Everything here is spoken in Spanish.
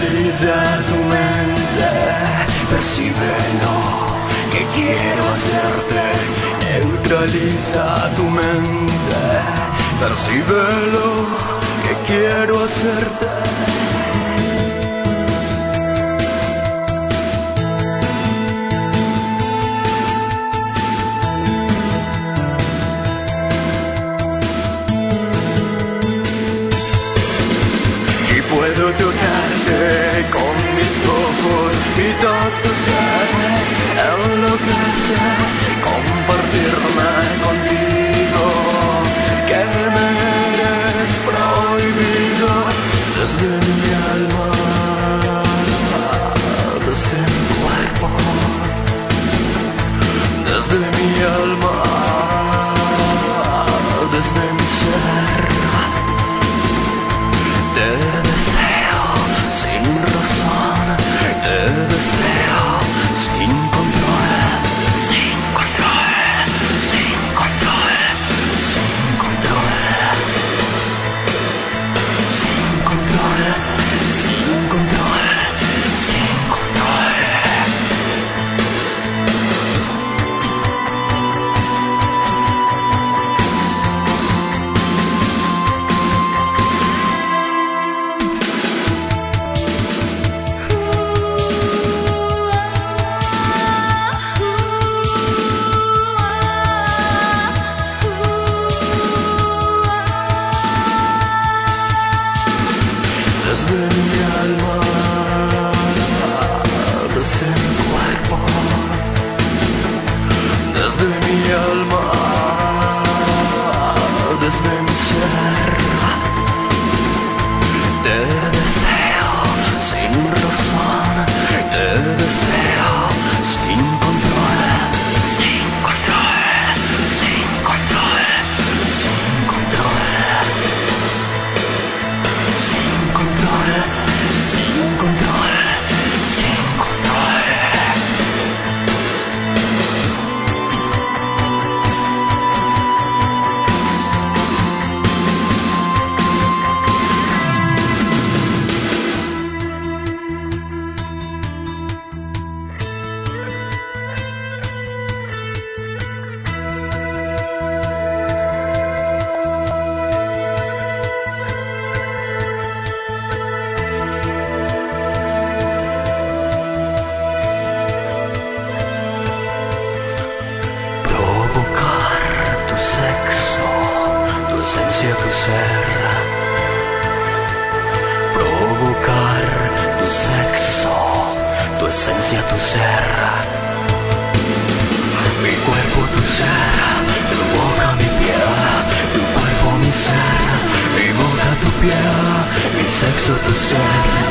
neutraliza tu mente. Percíbelo, que quiero hacerte. Neutraliza tu mente. Percíbelo, que quiero hacerte. Puedo tocarte con mis ojos y tacto ser, enloquecer, compartirme contigo, que me eres prohibido desde mi alma, desde mi cuerpo, desde mi alma, desde mi ser. Te deseo sin razón, te deseo sin control, sin control, sin control, sin control, sin control, sin control, sin control. Desde mi alma, desde mi cuerpo, desde mi alma, desde mi ser. Te deseo sin razón, te deseo sin control, sin control, sin control, sin control. Sin control, sin control, sin control. Provocar tu sexo, tu esencia, tu ser. Provocar tu sexo, tu esencia, tu ser. Mi cuerpo, tu ser, tu boca, mi piel, tu cuerpo, mi ser, mi boca, tu piel, mi sexo, tu ser.